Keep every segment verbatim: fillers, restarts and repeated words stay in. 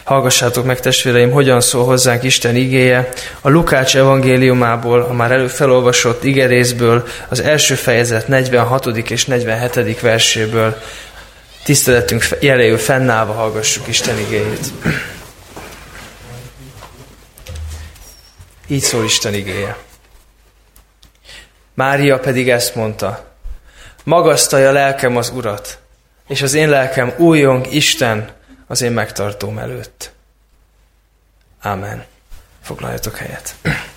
Hallgassátok meg, testvéreim, hogyan szól hozzánk Isten igéje. A Lukács evangéliumából, a már előbb felolvasott igerészből, az első fejezet negyvenhatodik és negyvenhetedik verséből. Tiszteletünk jeléül fennállva hallgassuk Isten igéjét. Így szól Isten igéje. Mária pedig ezt mondta: magasztalja lelkem az Urat, és az én lelkem újjong Isten az én megtartóm előtt. Ámen. Foglaljatok helyet.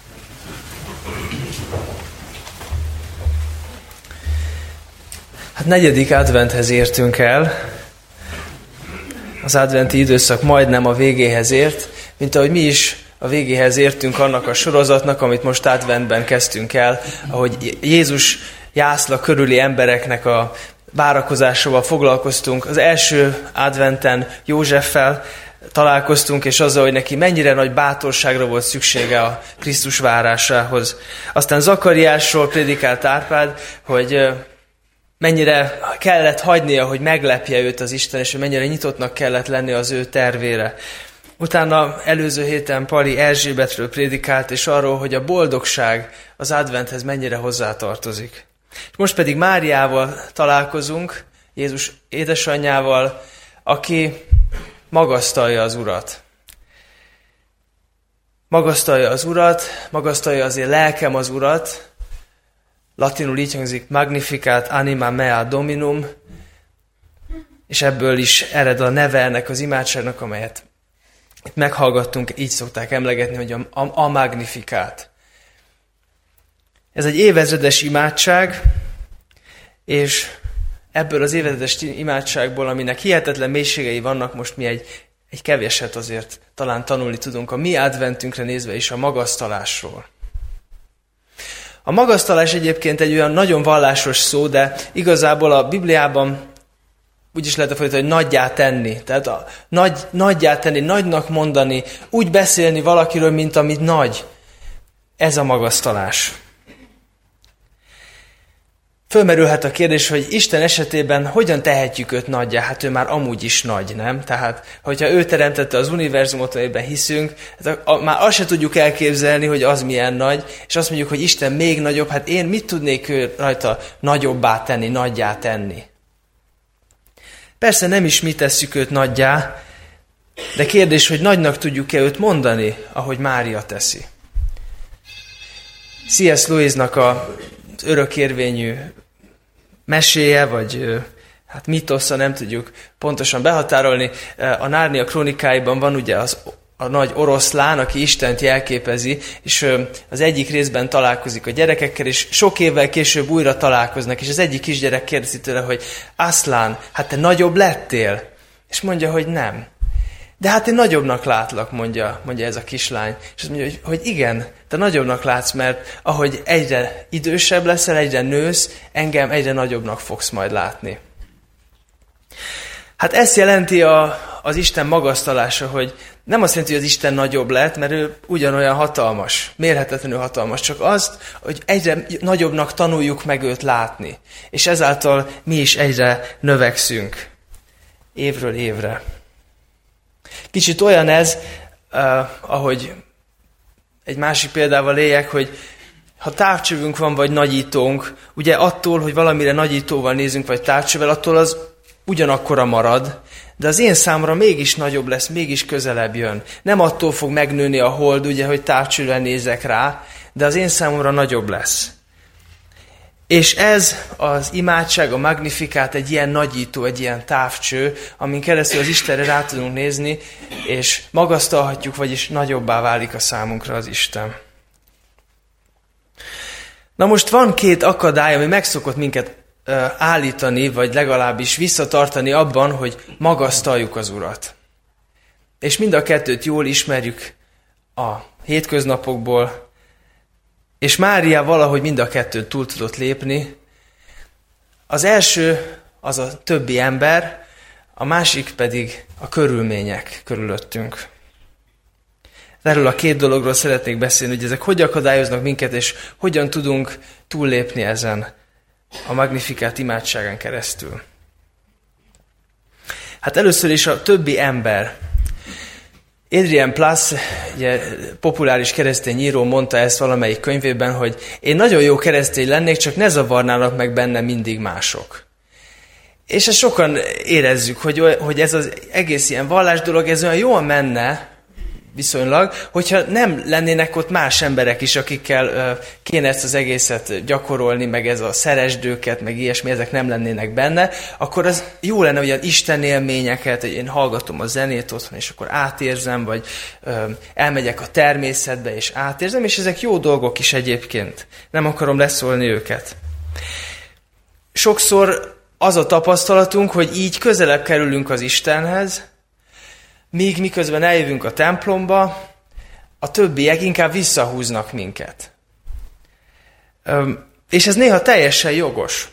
Hát negyedik adventhez értünk el. Az adventi időszak majdnem a végéhez ért, mint ahogy mi is a végéhez értünk annak a sorozatnak, amit most adventben kezdtünk el, ahogy Jézus jászla körüli embereknek a várakozásával foglalkoztunk. Az első adventen Józseffel találkoztunk, és azzal, hogy neki mennyire nagy bátorságra volt szüksége a Krisztus várásához. Aztán Zakariásról prédikált Árpád, hogy mennyire kellett hagynia, hogy meglepje őt az Isten, és hogy mennyire nyitottnak kellett lenni az ő tervére. Utána előző héten Pali Erzsébetről prédikált, és arról, hogy a boldogság az adventhez mennyire hozzátartozik. Most pedig Máriával találkozunk, Jézus édesanyjával, aki magasztalja az Urat. Magasztalja az Urat, magasztalja az én lelkem az Urat. Latinul így hangzik: magnificat anima mea dominum, és ebből is ered a neve ennek az imádságnak, amelyet itt meghallgattunk, így szokták emlegetni, hogy a, a, a magnificat. Ez egy évezredes imádság, és ebből az évezredes imádságból, aminek hihetetlen mélységei vannak, most mi egy, egy keveset azért talán tanulni tudunk a mi adventünkre nézve is a magasztalásról. A magasztalás egyébként egy olyan nagyon vallásos szó, de igazából a Bibliában úgy is lehet fordítani, hogy nagyjá tenni. Tehát a nagy, nagyjá tenni, nagynak mondani, úgy beszélni valakiről, mint amit nagy. Ez a magasztalás. Fölmerülhet a kérdés, hogy Isten esetében hogyan tehetjük őt nagyjá? Hát ő már amúgy is nagy, nem? Tehát, hogyha ő teremtette az univerzumot, amiben hiszünk, hát a, a, már azt se tudjuk elképzelni, hogy az milyen nagy, és azt mondjuk, hogy Isten még nagyobb, hát én mit tudnék ő rajta nagyobbá tenni, nagyjá tenni? Persze nem is mi tesszük őt nagyjá, de kérdés, hogy nagynak tudjuk-e őt mondani, ahogy Mária teszi. C S Lewisnak a örökérvényű meséje, vagy hát mitosza, nem tudjuk pontosan behatárolni. A Nárnia krónikáiban van ugye az, a nagy oroszlán, aki Istent jelképezi, és az egyik részben találkozik a gyerekekkel, és sok évvel később újra találkoznak, és az egyik kisgyerek kérdezi tőle, hogy Aszlán, hát te nagyobb lettél? És mondja, hogy nem. De hát én nagyobbnak látlak, mondja, mondja ez a kislány. És azt mondja, hogy, hogy igen, te nagyobbnak látsz, mert ahogy egyre idősebb leszel, egyre nősz, engem egyre nagyobbnak fogsz majd látni. Hát ezt jelenti a, az Isten magasztalása, hogy nem azt jelenti, hogy az Isten nagyobb lett, mert ő ugyanolyan hatalmas, mérhetetlenül hatalmas, csak azt, hogy egyre nagyobbnak tanuljuk meg őt látni. És ezáltal mi is egyre növekszünk évről évre. Kicsit olyan ez, uh, ahogy egy másik példával éljek, hogy ha távcsövünk van, vagy nagyítónk, ugye attól, hogy valamire nagyítóval nézünk, vagy távcsővel, attól az ugyanakkora marad, de az én számomra mégis nagyobb lesz, mégis közelebb jön. Nem attól fog megnőni a hold, ugye, hogy távcsővel nézek rá, de az én számomra nagyobb lesz. És ez az imádság, a magnifikát egy ilyen nagyító, egy ilyen távcső, amin keresztül az Istenre rá tudunk nézni, és magasztalhatjuk, vagyis nagyobbá válik a számunkra az Isten. Na most van két akadály, ami meg szokott minket uh, állítani, vagy legalábbis visszatartani abban, hogy magasztaljuk az Urat. És mind a kettőt jól ismerjük a hétköznapokból, és Mária valahogy mind a kettőt túl tudott lépni. Az első az a többi ember, a másik pedig a körülmények körülöttünk. Erről a két dologról szeretnék beszélni, hogy ezek hogy akadályoznak minket, és hogyan tudunk túllépni ezen a magnifikát imádságán keresztül. Hát először is a többi ember. Adrian Plass, ugye, populáris keresztény író mondta ezt valamelyik könyvében, hogy én nagyon jó keresztény lennék, csak ne zavarnának meg benne mindig mások. És ezt sokan érezzük, hogy, hogy ez az egész ilyen vallás dolog, ez olyan jól menne, viszonylag, hogyha nem lennének ott más emberek is, akikkel uh, kéne ezt az egészet gyakorolni, meg ez a szeresdőket, meg ilyesmi, ezek nem lennének benne, akkor az jó lenne, hogy az Isten élményeket, hogy én hallgatom a zenét otthon, és akkor átérzem, vagy uh, elmegyek a természetbe, és átérzem, és ezek jó dolgok is egyébként. Nem akarom leszólni őket. Sokszor az a tapasztalatunk, hogy így közelebb kerülünk az Istenhez, míg miközben eljövünk a templomba, a többiek inkább visszahúznak minket. Üm, és ez néha teljesen jogos.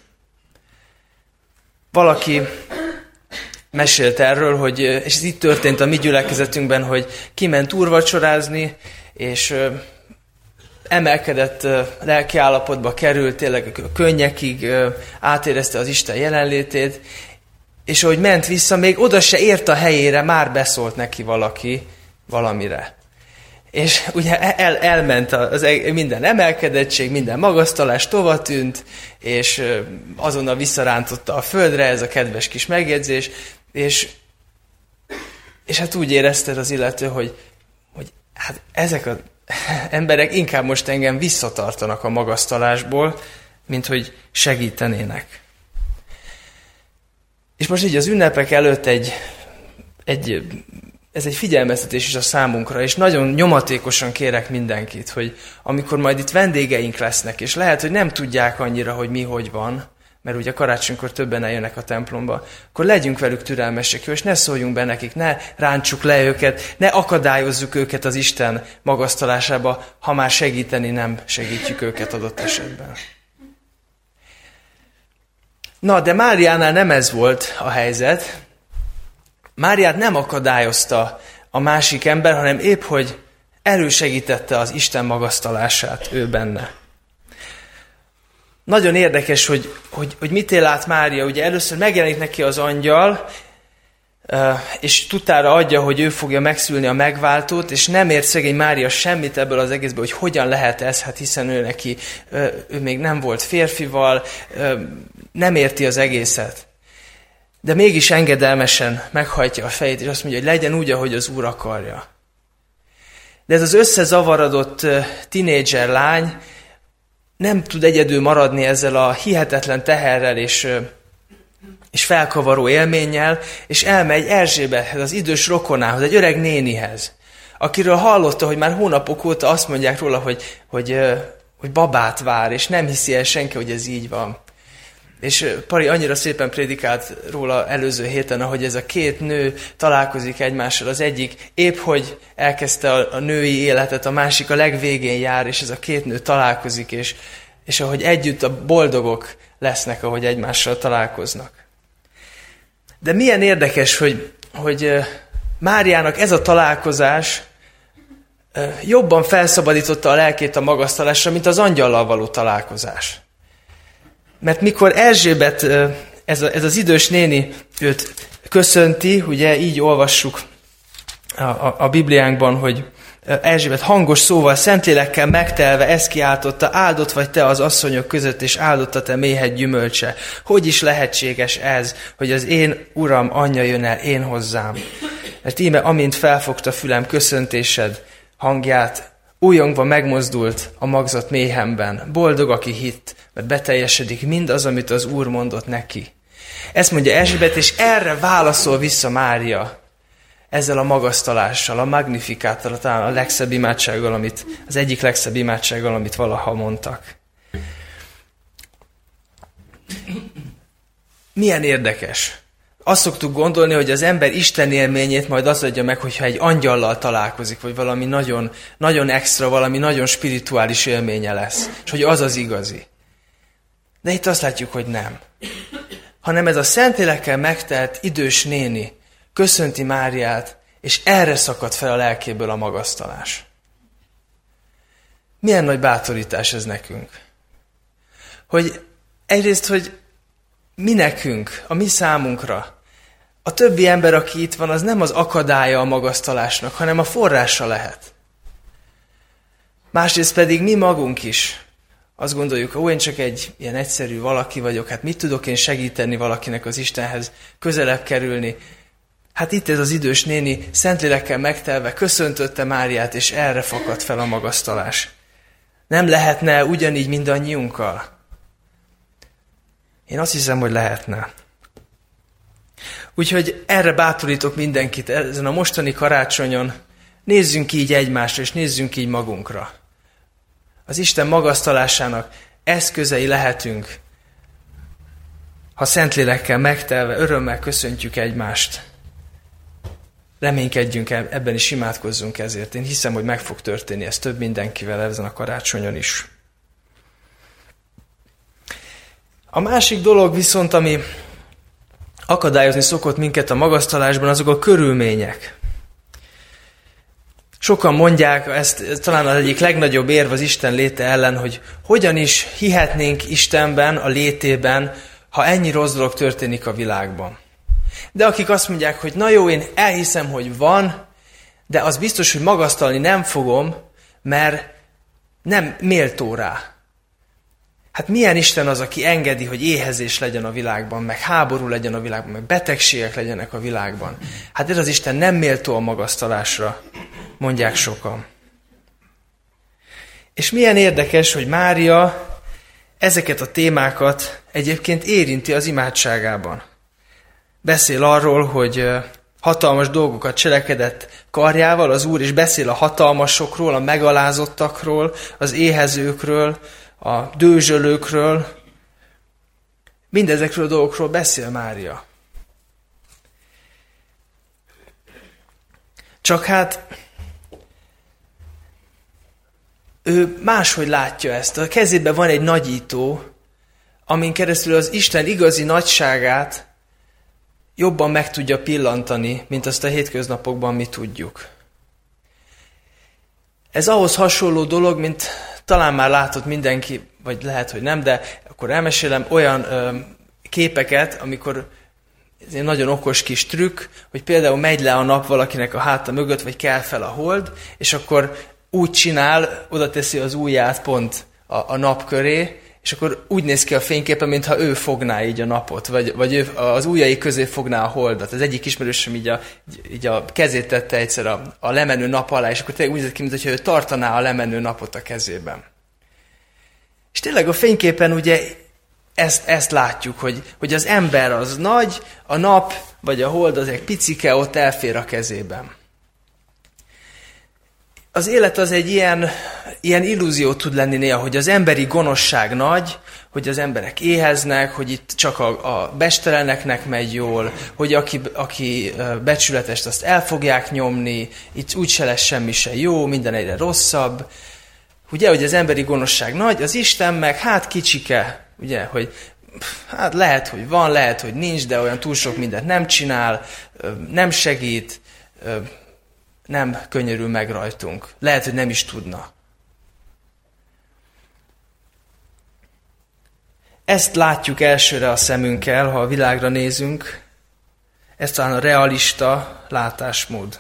Valaki mesélt erről, hogy, és ez itt történt a mi gyülekezetünkben, hogy kiment úrvacsorázni, és emelkedett lelkiállapotba került, tényleg könnyekig átérezte az Isten jelenlétét, és ahogy ment vissza, még oda se ért a helyére, már beszólt neki valaki valamire. És ugye el, elment az, minden emelkedettség, minden magasztalás tovatűnt, és azonnal visszarántotta a földre, ez a kedves kis megjegyzés, és, és hát úgy érezted az illető, hogy, hogy hát ezek az emberek inkább most engem visszatartanak a magasztalásból, mint hogy segítenének. És most így az ünnepek előtt egy, egy, ez egy figyelmeztetés is a számunkra, és nagyon nyomatékosan kérek mindenkit, hogy amikor majd itt vendégeink lesznek, és lehet, hogy nem tudják annyira, hogy mi hogy van, mert ugye karácsonykor többen eljönnek a templomba, akkor legyünk velük türelmesek, és ne szóljunk be nekik, ne rántsuk le őket, ne akadályozzuk őket az Isten magasztalásába, ha már segíteni nem segítjük őket adott esetben. Na, de Máriánál nem ez volt a helyzet. Máriát nem akadályozta a másik ember, hanem épp, hogy elősegítette az Isten magasztalását ő benne. Nagyon érdekes, hogy, hogy, hogy mit él át Mária. Ugye először megjelenik neki az angyal, és tudtára adja, hogy ő fogja megszülni a megváltót, és nem ért szegény Mária semmit ebből az egészből, hogy hogyan lehet ez, hát hiszen ő neki, ő még nem volt férfival, nem érti az egészet. De mégis engedelmesen meghajtja a fejét, és azt mondja, hogy legyen úgy, ahogy az Úr akarja. De ez az összezavarodott tinédzser lány nem tud egyedül maradni ezzel a hihetetlen teherrel és, és felkavaró élménnyel, és elmegy Erzsébethez, az idős rokonához, egy öreg nénihez, akiről hallotta, hogy már hónapok óta azt mondják róla, hogy, hogy, hogy babát vár, és nem hiszi el senki, hogy ez így van. És Pari annyira szépen prédikált róla előző héten, ahogy ez a két nő találkozik egymással. Az egyik épp, hogy elkezdte a, a női életet, a másik a legvégén jár, és ez a két nő találkozik, és, és ahogy együtt a boldogok lesznek, ahogy egymással találkoznak. De milyen érdekes, hogy, hogy Máriának ez a találkozás jobban felszabadította a lelkét a magasztalásra, mint az angyallal való találkozás. Mert mikor Erzsébet, ez, a, ez az idős néni őt köszönti, ugye így olvassuk a, a, a Bibliánkban, hogy Erzsébet hangos szóval, Szentlélekkel megtelve ezt kiáltotta, áldott vagy te az asszonyok között, és áldott a te méhed gyümölcse. Hogy is lehetséges ez, hogy az én uram anyja jön el én hozzám? Mert íme, amint felfogta fülem köszöntésed hangját, újongva megmozdult a magzat méhemben. Boldog, aki hitt, mert beteljesedik mindaz, amit az Úr mondott neki. Ezt mondja Erzsébet, és erre válaszol vissza Mária ezzel a magasztalással, a magnifikáttal, talán a legszebb imádsággal, amit, az egyik legszebb imádsággal, amit valaha mondtak. Milyen érdekes. Azt szoktuk gondolni, hogy az ember Isten élményét majd az adja meg, hogyha egy angyallal találkozik, vagy valami nagyon, nagyon extra, valami nagyon spirituális élménye lesz, és hogy az az igazi. De itt azt látjuk, hogy nem. Hanem ez a Szentlélekkel megtelt idős néni köszönti Máriát, és erre szakad fel a lelkéből a magasztalás. Milyen nagy bátorítás ez nekünk. Hogy egyrészt, hogy mi nekünk, a mi számunkra, a többi ember, aki itt van, az nem az akadálya a magasztalásnak, hanem a forrása lehet. Másrészt pedig mi magunk is azt gondoljuk, ó, én csak egy ilyen egyszerű valaki vagyok, hát mit tudok én segíteni valakinek az Istenhez közelebb kerülni? Hát itt ez az idős néni Szentlélekkel megtelve köszöntötte Máriát, és erre fakadt fel a magasztalás. Nem lehetne ugyanígy mindannyiunkkal? Én azt hiszem, hogy lehetne. Úgyhogy erre bátorítok mindenkit ezen a mostani karácsonyon, nézzünk így egymásra, és nézzünk így magunkra. Az Isten magasztalásának eszközei lehetünk, ha Szentlélekkel megtelve, örömmel köszöntjük egymást. Reménykedjünk ebben is, imádkozzunk ezért. Én hiszem, hogy meg fog történni ez több mindenkivel ezen a karácsonyon is. A másik dolog viszont, ami akadályozni szokott minket a magasztalásban, azok a körülmények. Sokan mondják, ezt, ez talán az egyik legnagyobb érv az Isten léte ellen, hogy hogyan is hihetnénk Istenben, a létében, ha ennyi rossz dolog történik a világban. De akik azt mondják, hogy na jó, én elhiszem, hogy van, de az biztos, hogy magasztalni nem fogom, mert nem méltó rá. Hát milyen Isten az, aki engedi, hogy éhezés legyen a világban, meg háború legyen a világban, meg betegségek legyenek a világban. Hát ez az Isten nem méltó a magasztalásra, mondják sokan. És milyen érdekes, hogy Mária ezeket a témákat egyébként érinti az imádságában. Beszél arról, hogy hatalmas dolgokat cselekedett karjával az Úr, és beszél a hatalmasokról, a megalázottakról, az éhezőkről, a dőzsölőkről. Mindezekről a dolgokról beszél Mária. Csak hát ő máshogy látja ezt. A kezében van egy nagyító, amin keresztül az Isten igazi nagyságát jobban meg tudja pillantani, mint azt a hétköznapokban mi tudjuk. Ez ahhoz hasonló dolog, mint talán már látott mindenki, vagy lehet, hogy nem, de akkor elmesélem olyan ö, képeket, amikor ez egy nagyon okos kis trükk, hogy például megy le a nap valakinek a háta mögött, vagy kell fel a hold, és akkor úgy csinál, oda teszi az ujját pont a, a nap köré, és akkor úgy néz ki a fényképen, mintha ő fogná így a napot, vagy, vagy ő az ujjai közé fogná a holdat. Az egyik ismerősöm így a, így a kezét tette egyszer a, a lemenő nap alá, és akkor tényleg úgy néz ki, mintha ő tartaná a lemenő napot a kezében. És tényleg a fényképen ugye ezt, ezt látjuk, hogy, hogy az ember az nagy, a nap vagy a hold az egy picike, ott elfér a kezében. Az élet az egy ilyen, ilyen illúzió tud lenni néha, hogy az emberi gonoszság nagy, hogy az emberek éheznek, hogy itt csak a, a besteleneknek megy jól, hogy aki, aki becsületest, azt el fogják nyomni, itt úgyse lesz semmi se jó, minden egyre rosszabb. Ugye, hogy az emberi gonoszság nagy, az Isten meg hát kicsike, ugye, hogy hát lehet, hogy van, lehet, hogy nincs, de olyan túl sok mindent nem csinál, nem segít, nem könyörül meg rajtunk. Lehet, hogy nem is tudna. Ezt látjuk elsőre a szemünkkel, ha a világra nézünk. Ez talán a realista látásmód.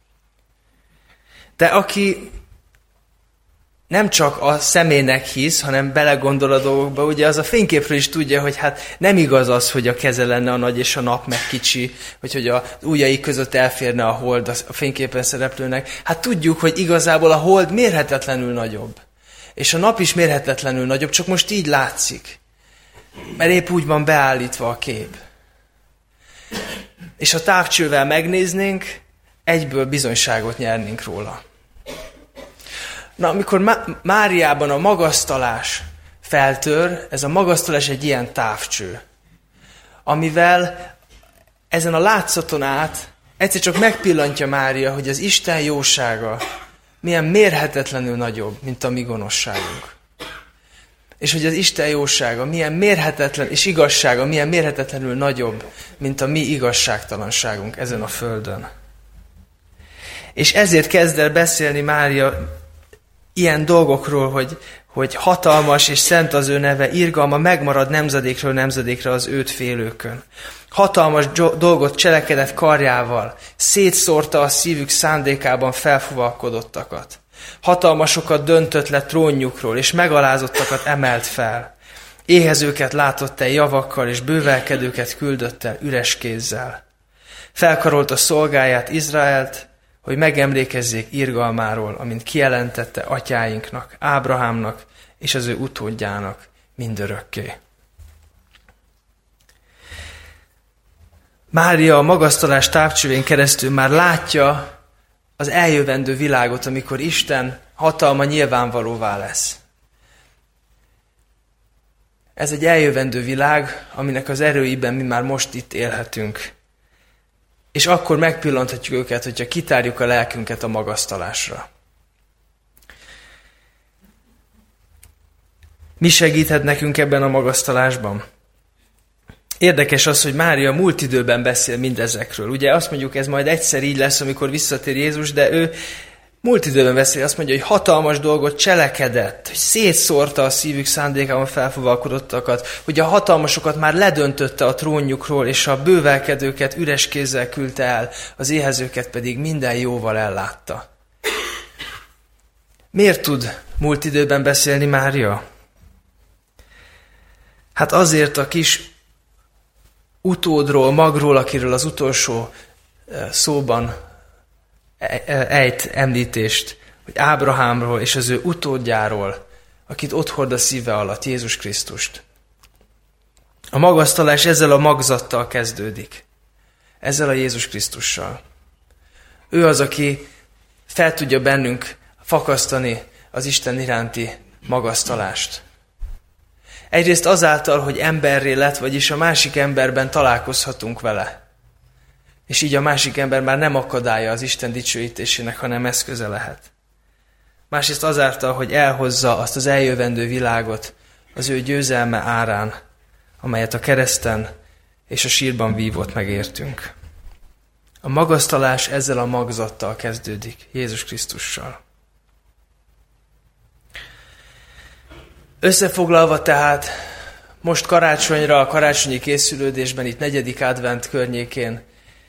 De aki nem csak a szemének hisz, hanem belegondol a dolgokba, ugye az a fényképről is tudja, hogy hát nem igaz az, hogy a keze lenne a nagy és a nap meg kicsi, vagy hogy az ujjai között elférne a hold a fényképen szereplőnek. Hát tudjuk, hogy igazából a hold mérhetetlenül nagyobb. És a nap is mérhetetlenül nagyobb, csak most így látszik. Mert épp úgy van beállítva a kép. És ha távcsővel megnéznénk, egyből bizonyságot nyernénk róla. Na, amikor Má- Máriában a magasztalás feltör, ez a magasztalás egy ilyen távcső, amivel ezen a látszaton át egyszer csak megpillantja Mária, hogy az Isten jósága milyen mérhetetlenül nagyobb, mint a mi gonoszságunk. És hogy az Isten jósága milyen mérhetetlen, és igazsága milyen mérhetetlenül nagyobb, mint a mi igazságtalanságunk ezen a földön. És ezért kezd el beszélni Mária ilyen dolgokról, hogy, hogy hatalmas és szent az ő neve, irgalma megmarad nemzedékről nemzedékre az őt félőkön. Hatalmas dolgot cselekedett karjával, szétszórta a szívük szándékában felfuvalkodottakat. Hatalmasokat döntött le trónjukról, és megalázottakat emelt fel. Éhezőket látott el javakkal, és bővelkedőket küldött el üres kézzel. Felkarolta szolgáját, Izraelt, hogy megemlékezzék irgalmáról, amint kijelentette atyáinknak, Ábrahámnak és az ő utódjának mindörökké. Mária a magasztalás távcsövén keresztül már látja az eljövendő világot, amikor Isten hatalma nyilvánvalóvá lesz. Ez egy eljövendő világ, aminek az erőiben mi már most itt élhetünk. És akkor megpillanthatjuk őket, hogyha kitárjuk a lelkünket a magasztalásra. Mi segíthet nekünk ebben a magasztalásban? Érdekes az, hogy Mária múlt időben beszél mindezekről. Ugye azt mondjuk, ez majd egyszer így lesz, amikor visszatér Jézus, de ő múlt időben beszél, azt mondja, hogy hatalmas dolgot cselekedett, hogy szétszórta a szívük szándékában felfuvalkodottakat, hogy a hatalmasokat már ledöntötte a trónjukról, és a bővelkedőket üres kézzel küldte el, az éhezőket pedig minden jóval ellátta. Miért tud múlt időben beszélni Mária? Hát azért a kis utódról, magról, akiről az utolsó szóban ejt említést, hogy Ábrahámról és az ő utódjáról, akit ott hord a szíve alatt, Jézus Krisztust. A magasztalás ezzel a magzattal kezdődik. Ezzel a Jézus Krisztussal. Ő az, aki fel tudja bennünk fakasztani az Isten iránti magasztalást. Egyrészt azáltal, hogy emberré lett, vagyis a másik emberben találkozhatunk vele. És így a másik ember már nem akadálya az Isten dicsőítésének, hanem eszköze lehet. Másrészt azáltal, hogy elhozza azt az eljövendő világot az ő győzelme árán, amelyet a kereszten és a sírban vívott megértünk. A magasztalás ezzel a magzattal kezdődik, Jézus Krisztussal. Összefoglalva tehát, most karácsonyra, a karácsonyi készülődésben, itt negyedik advent környékén,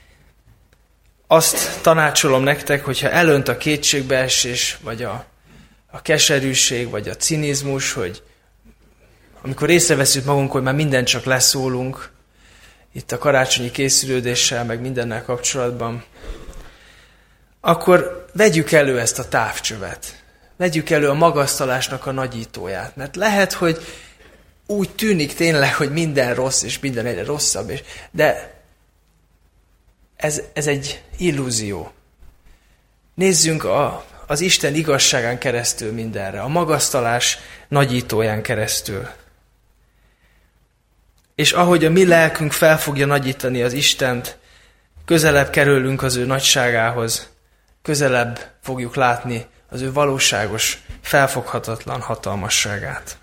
azt tanácsolom nektek, hogyha elönt a kétségbeesés, vagy a, a keserűség, vagy a cinizmus, hogy amikor észreveszünk magunk, hogy már mindent csak leszólunk, itt a karácsonyi készülődéssel, meg mindennel kapcsolatban, akkor vegyük elő ezt a távcsövet. Vegyük elő a magasztalásnak a nagyítóját. Mert lehet, hogy úgy tűnik tényleg, hogy minden rossz, és minden egyre rosszabb, és, de ez, ez egy illúzió. Nézzünk a, az Isten igazságán keresztül mindenre, a magasztalás nagyítóján keresztül. És ahogy a mi lelkünk fel fogja nagyítani az Istent, közelebb kerülünk az ő nagyságához, közelebb fogjuk látni az ő valóságos, felfoghatatlan hatalmasságát.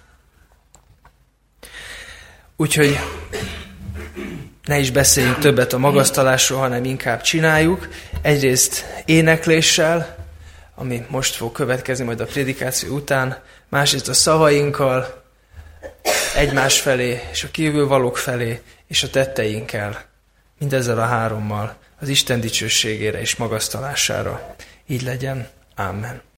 Úgyhogy ne is beszéljünk többet a magasztalásról, hanem inkább csináljuk. Egyrészt énekléssel, ami most fog következni majd a prédikáció után, másrészt a szavainkkal, egymás felé, és a kívülvalók felé, és a tetteinkkel, mindezzel a hárommal, az Isten dicsőségére és magasztalására. Így legyen. Amen.